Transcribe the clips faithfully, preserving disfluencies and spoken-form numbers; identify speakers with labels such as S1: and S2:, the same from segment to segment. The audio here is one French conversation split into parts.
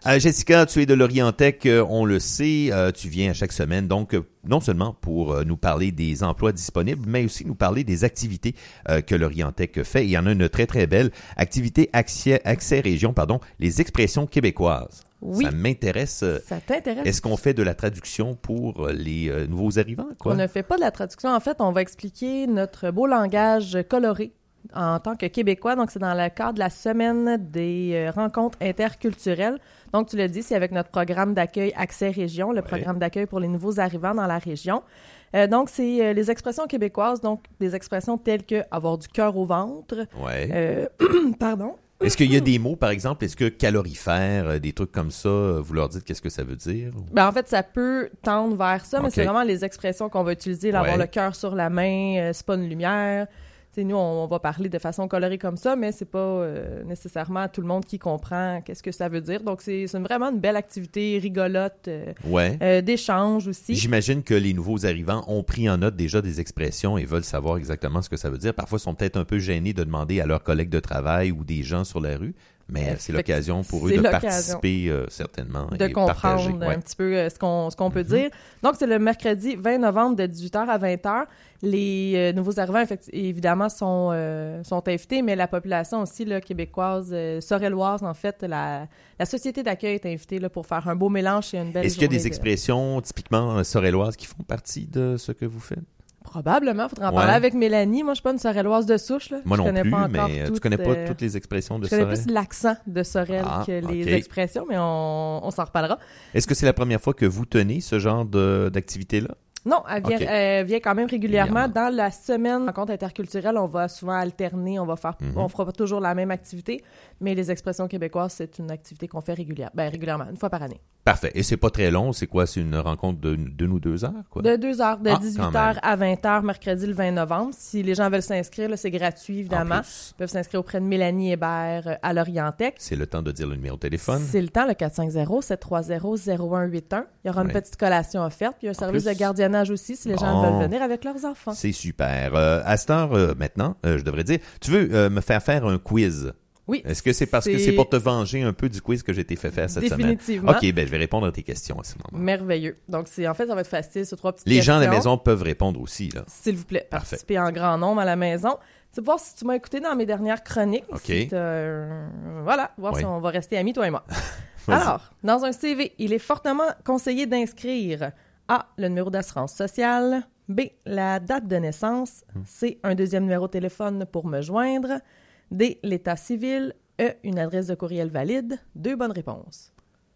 S1: Euh, Jessica, tu es de l'Orientec, euh, on le sait, euh, tu viens à chaque semaine, donc euh, non seulement pour euh, nous parler des emplois disponibles, mais aussi nous parler des activités euh, que l'Orientec fait. Il y en a une très très belle, activité accès, accès région, pardon, les expressions québécoises.
S2: Oui.
S1: Ça m'intéresse.
S2: Ça t'intéresse?
S1: Est-ce qu'on fait de la traduction pour les euh, nouveaux arrivants, quoi?
S2: On ne fait pas de la traduction. En fait, on va expliquer notre beau langage coloré en tant que Québécois. Donc, c'est dans le cadre de la semaine des euh, rencontres interculturelles. Donc, tu l'as dit, c'est avec notre programme d'accueil Accès Région, le ouais. programme d'accueil pour les nouveaux arrivants dans la région. Euh, donc, c'est euh, les expressions québécoises, donc des expressions telles que avoir du cœur au ventre.
S1: Ouais.
S2: Euh, pardon.
S1: Est-ce qu'il y a des mots, par exemple, est-ce que calorifère, des trucs comme ça, vous leur dites qu'est-ce que ça veut dire?
S2: Ben, en fait, ça peut tendre vers ça, mais
S1: okay.
S2: c'est vraiment les expressions qu'on va utiliser. Là, ouais. Avoir le cœur sur la main, euh, c'est pas une lumière. T'sais, nous, on, on va parler de façon colorée comme ça, mais c'est pas euh, nécessairement tout le monde qui comprend qu'est-ce que ça veut dire. Donc, c'est, c'est vraiment une belle activité rigolote, euh,
S1: ouais.
S2: euh, d'échange aussi.
S1: J'imagine que les nouveaux arrivants ont pris en note déjà des expressions et veulent savoir exactement ce que ça veut dire. Parfois, ils sont peut-être un peu gênés de demander à leurs collègues de travail ou des gens sur la rue. Mais c'est l'occasion pour eux de participer euh, certainement.
S2: De
S1: et
S2: comprendre
S1: partager.
S2: un
S1: Ouais.
S2: petit peu euh, ce qu'on, ce qu'on peut
S1: mm-hmm.
S2: dire. Donc, c'est le mercredi vingt novembre de dix-huit heures à vingt heures. Les euh, nouveaux arrivants, effect- évidemment, sont, euh, sont invités, mais la population aussi là, québécoise, euh, sorelloise, en fait, la, la société d'accueil est invitée là, pour faire un beau mélange et une belle
S1: Est-ce qu'il y a des
S2: de...
S1: expressions typiquement sorelloises qui font partie de ce que vous faites?
S2: Probablement, il faudrait en
S1: ouais.
S2: parler avec Mélanie. Moi, je suis pas une sorelloise de souche. Là.
S1: Moi
S2: je
S1: non
S2: connais
S1: plus,
S2: pas encore
S1: mais
S2: toutes,
S1: tu connais pas
S2: euh...
S1: toutes les expressions de
S2: je connais
S1: Sorel?
S2: plus l'accent de Sorel
S1: ah,
S2: que les
S1: okay.
S2: expressions, mais on, on s'en reparlera.
S1: Est-ce que c'est la première fois que vous tenez ce genre de, d'activité-là?
S2: Non, elle vient, okay. elle vient quand même régulièrement.
S1: Régulièrement.
S2: Dans la semaine rencontre interculturelle, on va souvent alterner, on va faire, mm-hmm. on fera pas toujours la même activité, mais les expressions québécoises, c'est une activité qu'on fait régulière, ben, régulièrement, une fois par année.
S1: Parfait. Et c'est pas très long, c'est quoi? C'est une rencontre de d'une ou deux heures, quoi?
S2: De deux heures, de
S1: ah,
S2: dix-huit heures à vingt heures, mercredi le vingt novembre. Si les gens veulent s'inscrire, là, c'est gratuit, évidemment. Ils peuvent s'inscrire auprès de Mélanie Hébert à l'Orientec.
S1: C'est le temps de dire le numéro de téléphone.
S2: C'est le temps, le quatre cinq zéro, sept trois zéro, zéro un huit un. Il y aura ouais. une petite collation offerte, puis il y a un en service plus. de gardiennage aussi, si les bon. gens veulent venir avec leurs enfants.
S1: C'est super. Euh, à cette heure, euh, maintenant, euh, je devrais dire, tu veux euh, me faire faire un quiz?
S2: Oui.
S1: Est-ce que c'est parce c'est... que c'est pour te venger un peu du quiz que j'ai été fait faire cette
S2: Définitivement.
S1: semaine? OK, ben je vais répondre à tes questions à ce moment.
S2: Merveilleux. Donc, c'est, en fait, ça va être facile, sur trois petites
S1: Les
S2: questions.
S1: gens à la maison peuvent répondre aussi, là.
S2: S'il vous plaît,
S1: Parfait.
S2: Participez en grand nombre à la maison. C'est voir si tu m'as écouté dans mes dernières chroniques.
S1: OK.
S2: Si euh, voilà, voir oui. si on va rester amis, toi et moi.
S1: Vas-y.
S2: Alors, dans un C V, il est fortement conseillé d'inscrire A, le numéro d'assurance sociale, B, la date de naissance, hum. C, un deuxième numéro de téléphone pour me joindre, D, l'état civil, E, une adresse de courriel valide. Deux bonnes réponses.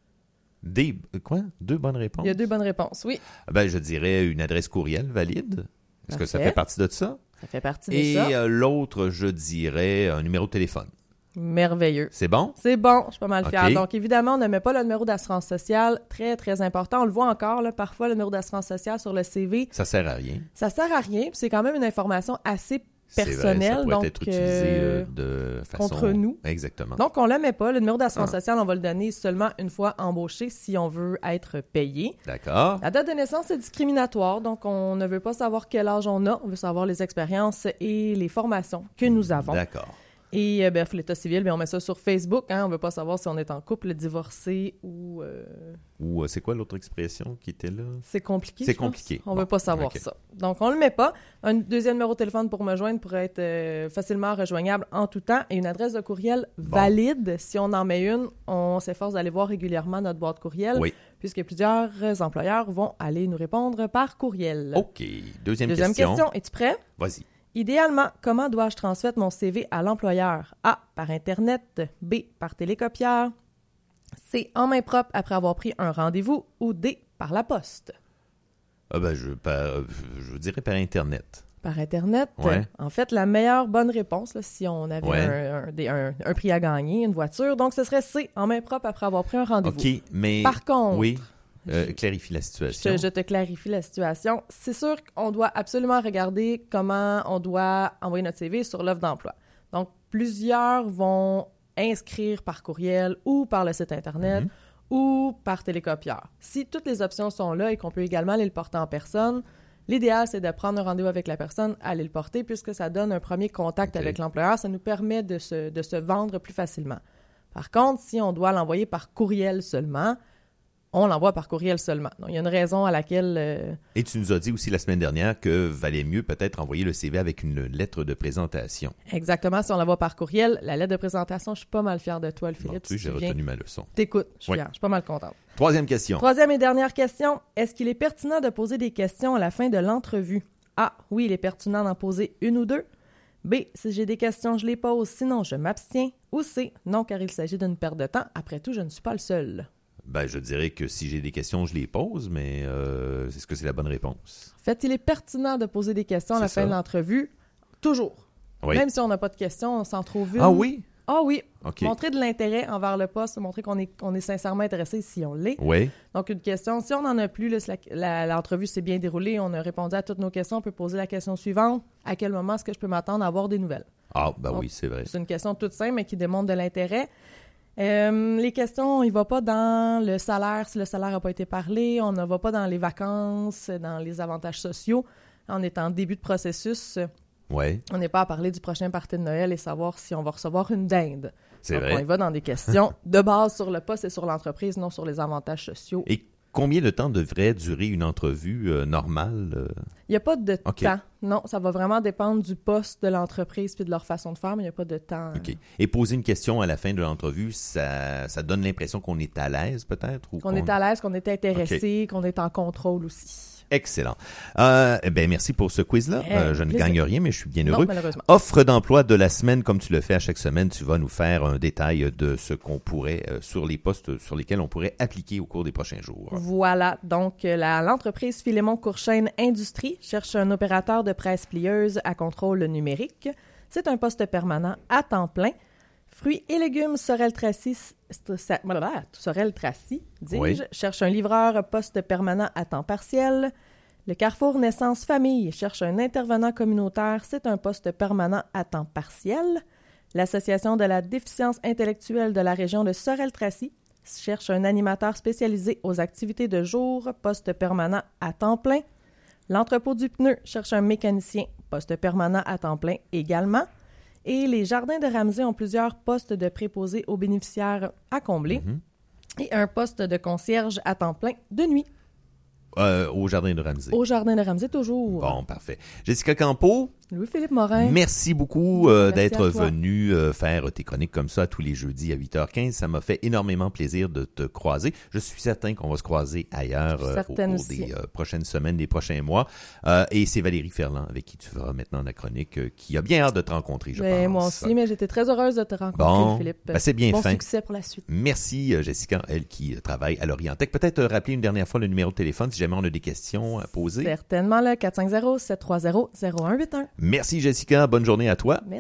S1: Des... Quoi? Deux bonnes réponses?
S2: Il y a deux bonnes réponses, oui.
S1: Ben, je dirais une adresse courriel valide. Est-ce
S2: Parfait.
S1: que ça fait partie de ça?
S2: Ça fait partie de
S1: Et
S2: ça.
S1: Et euh, l'autre, je dirais un numéro de téléphone.
S2: Merveilleux.
S1: C'est bon?
S2: C'est bon, je suis pas mal fière.
S1: Okay.
S2: Donc, évidemment, on ne met pas le numéro d'assurance sociale. Très, très important. On le voit encore, là, parfois, le numéro d'assurance sociale sur le C V.
S1: Ça sert à rien.
S2: Ça sert à rien. C'est quand même une information assez personnelle.
S1: Ça peut
S2: donc,
S1: être utilisé euh, de façon...
S2: contre nous.
S1: Exactement.
S2: Donc, on ne le met pas. Le numéro d'assurance
S1: ah.
S2: sociale, on va le donner seulement une fois embauché si on veut être payé.
S1: D'accord.
S2: La date de naissance, c'est discriminatoire. Donc, on ne veut pas savoir quel âge on a. On veut savoir les expériences et les formations que nous avons.
S1: D'accord.
S2: Et euh, ben, l'état civil, ben, on met ça sur Facebook. Hein, on ne veut pas savoir si on est en couple, divorcé ou... Euh...
S1: Ou euh, c'est quoi l'autre expression qui était là?
S2: C'est compliqué,
S1: C'est compliqué.
S2: On ne
S1: bon.
S2: veut pas savoir okay. ça. Donc, on ne le met pas. Un deuxième numéro de téléphone pour me joindre pourrait être euh, facilement rejoignable en tout temps. Et une adresse de courriel bon. valide. Si on en met une, on s'efforce d'aller voir régulièrement notre boîte courriel.
S1: Oui.
S2: Puisque plusieurs employeurs vont aller nous répondre par courriel.
S1: OK. Deuxième,
S2: deuxième
S1: question.
S2: question. Es-tu prêt?
S1: Vas-y.
S2: Idéalement, comment dois-je transmettre mon C V à l'employeur? A, par Internet. B, par télécopieur. C, en main propre après avoir pris un rendez-vous. Ou D, par la poste.
S1: Ah ben, je, par, je dirais par Internet.
S2: Par Internet?
S1: Ouais.
S2: En fait, la meilleure bonne réponse, là, si on avait
S1: ouais.
S2: un, un, des, un, un prix à gagner, une voiture, donc ce serait C, en main propre après avoir pris un rendez-vous.
S1: OK, mais...
S2: Par contre...
S1: Oui. Euh, clarifie la situation.
S2: Je, je te clarifie la situation. C'est sûr qu'on doit absolument regarder comment on doit envoyer notre C V sur l'offre d'emploi. Donc, plusieurs vont inscrire par courriel ou par le site Internet mm-hmm. ou par télécopieur. Si toutes les options sont là et qu'on peut également aller le porter en personne, l'idéal, c'est de prendre un rendez-vous avec la personne, aller le porter, puisque ça donne un premier contact okay. avec l'employeur. Ça nous permet de se, de se vendre plus facilement. Par contre, si on doit l'envoyer par courriel seulement, on l'envoie par courriel seulement. Donc, il y a une raison à laquelle... Euh...
S1: Et tu nous as dit aussi la semaine dernière que valait mieux peut-être envoyer le C V avec une lettre de présentation.
S2: Exactement. Si on l'envoie par courriel, la lettre de présentation, je suis pas mal fière de toi, le Philippe.
S1: Bon, tu sais, j'ai retenu ma leçon.
S2: T'écoutes, je suis
S1: oui.
S2: fière. Je suis pas mal contente.
S1: Troisième question.
S2: Troisième et dernière question. Est-ce qu'il est pertinent de poser des questions à la fin de l'entrevue? A. Oui, il est pertinent d'en poser une ou deux. B. Si j'ai des questions, je les pose. Sinon, je m'abstiens. Ou C. Non, car il s'agit d'une perte de temps. Après tout, je ne suis pas le seul.
S1: Ben, je dirais que si j'ai des questions, je les pose, mais euh, est-ce que c'est la bonne réponse?
S2: En fait, il est pertinent de poser des questions à la
S1: c'est
S2: fin
S1: ça.
S2: de l'entrevue. Toujours.
S1: Oui.
S2: Même si on n'a pas de questions, on s'en trouve une.
S1: Ah oui?
S2: Ah oui.
S1: OK.
S2: Montrer de l'intérêt envers le poste, montrer qu'on est, qu'on est sincèrement intéressé si on l'est.
S1: Oui.
S2: Donc, une question. Si on n'en a plus, là, si la, la, l'entrevue s'est bien déroulée, on a répondu à toutes nos questions, on peut poser la question suivante. À quel moment est-ce que je peux m'attendre à avoir des nouvelles?
S1: Ah, ben
S2: Donc,
S1: oui, c'est vrai.
S2: C'est une question toute simple, mais qui démontre de l'intérêt. Euh, les questions, on ne va pas dans le salaire, si le salaire n'a pas été parlé. On ne va pas dans les vacances, dans les avantages sociaux. On est en début de processus.
S1: Oui.
S2: On n'est pas à parler du prochain party de Noël et savoir si on va recevoir une dinde.
S1: C'est
S2: Donc,
S1: vrai.
S2: on y va dans des questions de base sur le poste et sur l'entreprise, non sur les avantages sociaux.
S1: Et combien de temps devrait durer une entrevue euh, normale? euh?
S2: Il n'y a pas de
S1: OK.
S2: temps. Non, ça va vraiment dépendre du poste de l'entreprise puis de leur façon de faire, mais il n'y a pas de temps.
S1: OK. Et poser une question à la fin de l'entrevue, ça, ça donne l'impression qu'on est à l'aise, peut-être? Ou
S2: Qu'on
S1: qu'on
S2: est à l'aise, qu'on est intéressé, qu'on est en contrôle aussi.
S1: Excellent. Euh, eh bien, merci pour ce quiz-là.
S2: Eh,
S1: Euh, je ne
S2: plaisir.
S1: gagne rien, mais je suis bien
S2: Non,
S1: heureux.
S2: malheureusement.
S1: Offre d'emploi de la semaine, comme tu le fais à chaque semaine, tu vas nous faire un détail de ce qu'on pourrait, euh, sur les postes sur lesquels on pourrait appliquer au cours des prochains jours.
S2: Voilà. Donc, euh, la, l'entreprise Philémon Courchaine Industrie cherche un opérateur de presse plieuse à contrôle numérique. C'est un poste permanent à temps plein. Fruits et légumes Sorel Tracy, Sorel Tracy, dis-je,
S1: Oui.
S2: cherche un livreur poste permanent à temps partiel. Le Carrefour Naissance Famille cherche un intervenant communautaire. C'est un poste permanent à temps partiel. L'Association de la déficience intellectuelle de la région de Sorel-Tracy cherche un animateur spécialisé aux activités de jour, poste permanent à temps plein. L'Entrepôt du pneu cherche un mécanicien, poste permanent à temps plein également. Et les Jardins de Ramsey ont plusieurs postes de préposés aux bénéficiaires à combler
S1: Mm-hmm.
S2: et un poste de concierge à temps plein de nuit.
S1: Euh, au Jardin de Ramsey.
S2: Au Jardin de Ramsey, toujours.
S1: Bon, parfait. Jessica Campeau,
S2: Louis-Philippe Morin.
S1: merci beaucoup euh,
S2: Merci
S1: d'être
S2: à toi.
S1: venu euh, faire tes chroniques comme ça tous les jeudis à huit heures quinze. Ça m'a fait énormément plaisir de te croiser. Je suis certain qu'on va se croiser ailleurs euh, au
S2: Certaine
S1: cours
S2: aussi.
S1: des euh, prochaines semaines, des prochains mois. Euh, et c'est Valérie Ferland avec qui tu feras maintenant la chronique, euh, qui a bien hâte de te rencontrer, je
S2: Ben,
S1: pense.
S2: moi aussi, mais j'étais très heureuse de te rencontrer,
S1: Bon,
S2: Philippe.
S1: ben, c'est bien
S2: bon
S1: fin.
S2: succès pour la suite.
S1: Merci, euh, Jessica, elle qui euh, travaille à Lorientech. Peut-être euh, rappeler une dernière fois le numéro de téléphone si jamais on a des questions à poser.
S2: Certainement, le quatre cinq zéro, sept trois zéro, zéro un huit un.
S1: Merci, Jessica. Bonne journée à toi.
S2: Merci.